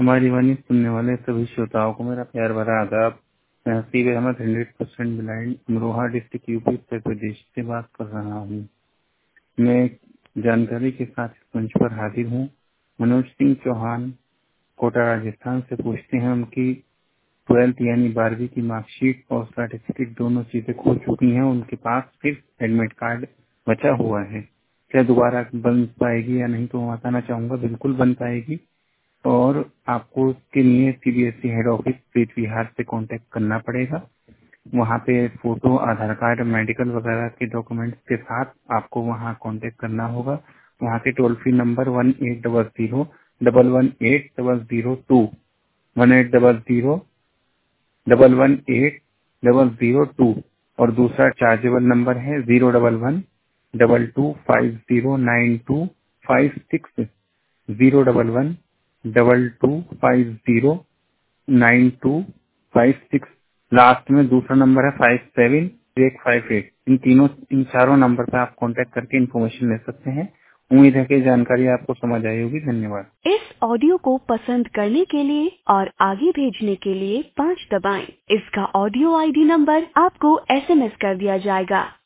हमारी वाणी सुनने वाले सभी श्रोताओं को मेरा प्यार भरा आदाब। मैं Haseeb Ahmed 100% blind Amroha district UP Uttar Pradesh से बात कर रहा हूँ। मैं एक जानकारी के साथ इस मंच पर हाजिर हूँ। मनोज सिंह चौहान कोटा राजस्थान से पूछते हैं, उनकी 12th यानी 12वीं की मार्कशीट और सर्टिफिकेट दोनों चीजें खो चुकी हैं। उनके पास सिर्फ एडमिट कार्ड बचा हुआ है। क्या दोबारा बन पाएगी या नहीं, तो मैं बताना चाहूंगा बिल्कुल बन पाएगी। और आपको उसके लिए CBSE head office Preet Vihar से कांटेक्ट करना पड़ेगा। वहाँ पे फोटो, आधार कार्ड, मेडिकल वगैरह के डॉक्यूमेंट्स के साथ आपको वहाँ कांटेक्ट करना होगा। वहाँ के टोल फ्री नंबर 1800-118-002 1-800-118-002 और दूसरा चार्जेबल नंबर है 011-22509256 011-22509256। लास्ट में दूसरा नंबर है 57-858। इन चारों नंबर पर आप कांटेक्ट करके इन्फॉर्मेशन ले सकते हैं। उम्मीद है कि जानकारी आपको समझ आई होगी। धन्यवाद। इस ऑडियो को पसंद करने के लिए और आगे भेजने के लिए 5 दबाएं। इसका ऑडियो आईडी नंबर आपको एसएमएस कर दिया जाएगा।